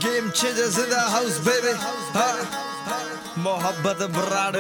Game changers in the house, baby. Mohabbat Brad.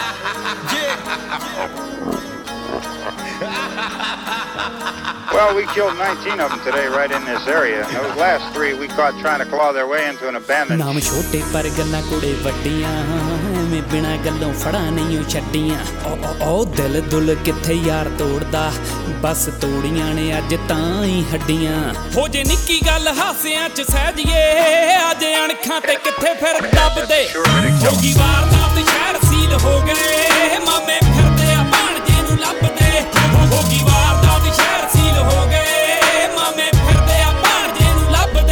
Well, we killed 19 of them today right in this area. Those last 3 we caught trying to claw their way into an abandoned... ਨਾਮ ਛੋਟੇ ਪਰ ਗੱਲਾਂ ਕੁੜੇ ਵੱਡੀਆਂ ਐਵੇਂ ਬਿਨਾਂ ਗੱਲੋਂ ਫੜਾ ਨਹੀਂ ਛੱਡੀਆਂ ਉਹ ਦਿਲ ਦੁਲ ਕਿੱਥੇ ਯਾਰ ਤੋੜਦਾ ਬਸ ਤੋੜੀਆਂ ਨੇ ਅੱਜ ਤਾਂ ਹੀ ਹੱਡੀਆਂ ਹੋ ਜੇ ਨਿੱਕੀ ਗੱਲ ਹਾਸਿਆਂ 'ਚ ਸਹਿਜੀਏ ਅੱਜ ਅਣਖਾਂ ਤੇ ਕਿੱਥੇ ਫਿਰ ਦੱਬਦੇ ਹੋ ਗਈ ਵਾਰਦਾਤ ਸ਼ਹਿਰ ਸੀਲ ਹੋ ਗਏ ਮਾਮੇ ਫਿਰਦੇ ਆ ਭਾਣਜੇ ਨੂੰ ਲੱਭਦੇ ਹੋ ਗਈ ਵਾਰਦਾਤ ਸ਼ਹਿਰ ਸੀਲ ਹੋ ਗਏ ਮਾਮੇ ਫਿਰਦੇ ਆ ਭਾਣਜੇ ਨੂੰ ਲੱਭਦੇ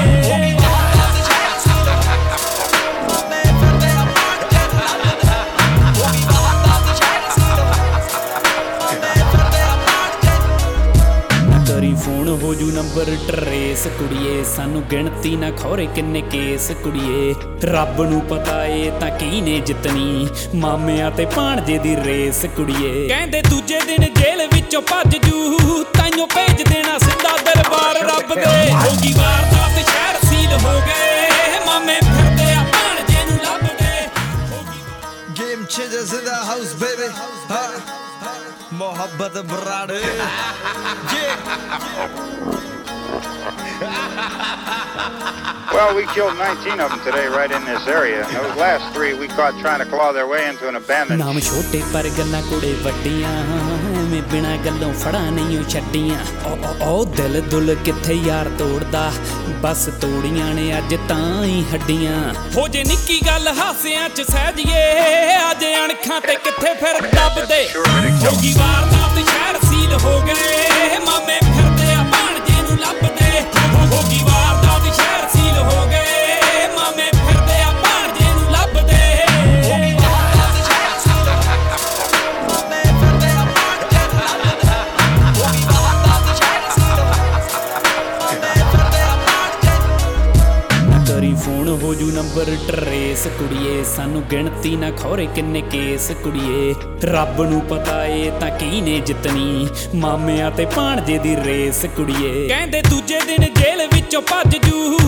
ਕਰੀ ਫੋਨ ਹੋ ਜੂ ਨੰਬਰ ਟਰੇਸ ਕੁੜੀਏ ਸਾਨੂੰ ਗਿਣਤੀ ਨਾ ਖੌਰੇ ਕਿੰਨੇ ਕੇਸ ਕੁੜੀਏ ਰੱਬ ਨੂੰ ਪਤਾ ਏ ਤਾਂ ਕੀ ਨੇ ਜਿੱਤਣੀ ਮਾਮਿਆਂ ਤੇ ਭਾਣਜੇ ਦੀ ਰੇਸ ਕੁੜੀਏ ਕਹਿੰਦੇ ਦੂਜੇ ਦਿਨ ਜੇਲ੍ਹ ਵਿੱਚੋਂ ਭੱਜ ਜੂ ਤਾਈਓ ਭੇਜ ਦੇਣਾ ਸਿੱਧਾ ਦਰਬਾਰ ਰੱਬ ਦੇ ਹੋ ਗਈ ਵਾਰਦਾਤ ਸ਼ਹਿਰ ਸੀਲ ਹੋ ਗਏ ਮਾਮੇ ਫਿਰਦੇ ਆ ਭਾਣਜੇ ਨੂੰ ਲੱਭਦੇ Game changers in the house, baby. Mohabbat Brad. Well, we killed 19 of them today right in this area. Those last 3 we caught trying to claw their way into an abandoned... ਨਾਮ ਛੋਟੇ ਪਰ ਗੱਲਾਂ ਕੁੜੇ ਵੱਡੀਆਂ ਐਵੇਂ ਬਿਨਾਂ ਗੱਲੋਂ ਫੜਾ ਨਹੀਂ ਛੱਡੀਆਂ ਉਹ ਦਿਲ ਦੁਲ ਕਿੱਥੇ ਯਾਰ ਤੋੜਦਾ ਬਸ ਤੋੜੀਆਂ ਨੇ ਅੱਜ ਤਾਂ ਹੀ ਹੱਡੀਆਂ ਹੋ ਜੇ ਨਿੱਕੀ ਗੱਲ ਹਾਸਿਆਂ 'ਚ ਸਹਿਜੀਏ ਅੱਜ ਅਣਖਾਂ ਤੇ ਕਿੱਥੇ ਫਿਰ ਦੱਬਦੇ ਹੋ ਗਈ ਵਾਰਦਾਤ ਸ਼ਹਿਰ ਸੀਲ ਹੋ ਗਏ ਮਾਮੇ ਫਿਰਦੇ ਆ ਭਾਣਜੇ ਨੂੰ ਲੱਭਦੇ ਹੋ ਗਈ ਵਾਰਦਾਤ ਸ਼ਹਿਰ ਸੀਲ ਹੋ ਗਏ ਮਾਮੇ ਫਿਰਦੇ ਆ ਭਾਣਜੇ ਨੂੰ ਲੱਭਦੇ ਕਰੀ ਫੋਨ ਹੋ ਜੂ ਨੰਬਰ ਟਰੇਸ ਕੁੜੀਏ ਸਾਨੂੰ ਗਿਣਤੀ ਨਾ ਖੌਰੇ ਕਿੰਨੇ ਕੇਸ ਕੁੜੀਏ ਰੱਬ ਨੂੰ ਪਤਾ ਏ ਤਾਂ ਕੀ ਨੇ ਜਿੱਤਣੀ ਮਾਮਿਆਂ ਤੇ ਭਾਣਜੇ ਦੀ ਰੇਸ ਕੁੜੀਏ ਕਹਿੰਦੇ ਦੂਜੇ ਦਿਨ ਜੇਲ੍ਹ ਵਿੱਚੋਂ ਭੱਜ ਜੂ